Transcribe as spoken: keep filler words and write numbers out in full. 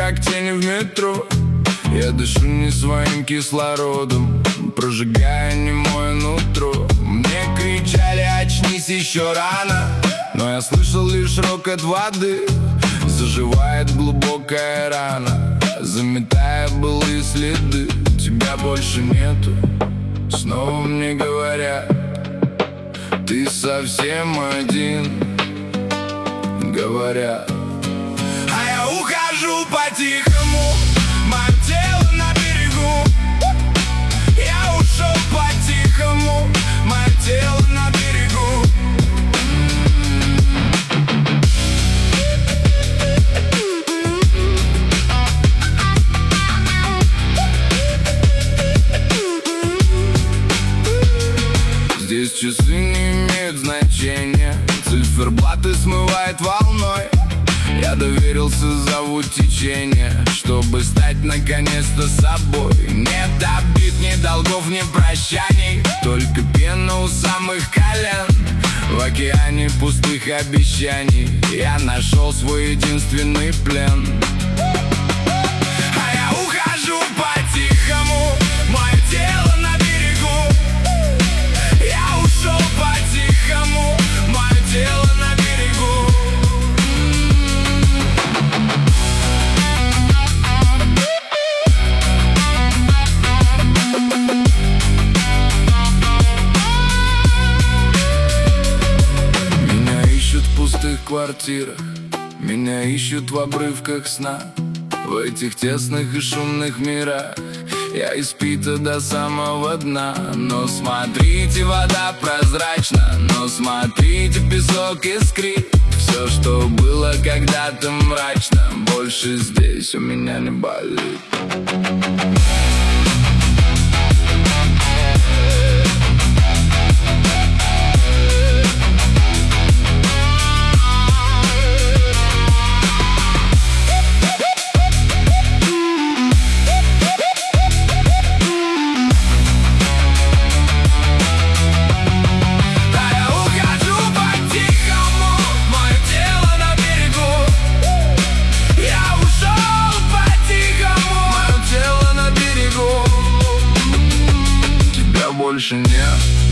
как тени в метро. Я дышу не своим кислородом, прожигая немое нутро. Мне кричали: очнись, еще рано. Но я слышал лишь рокот воды. Заживает глубокая рана, заметая былые следы. Тебя больше нету. Снова мне говорят: ты совсем один. Говорят, а я ухожу по-тихому. Мое тело на берегу. Я ушел по-тихому. Мое тело на берегу. Здесь часы не имеют значения, циферблаты смывает волной. Я доверился зову течения, чтобы стать наконец-то собой. Нет обид, ни долгов, ни прощаний, только пена у самых колен. В океане пустых обещаний я нашел свой единственный плен. А я ухожу по-тихому. Мое тело на берегу. Я ушел по-тихому. Мое тело на берегу. Меня ищут в пустых квартирах, меня ищут в обрывках сна. В этих тесных и шумных мирах я испита до самого дна. Но смотрите, вода прозрачна, но смотрите, песок искрит. Все, что было когда-то мрачно, больше здесь у меня не болит. Больше нет.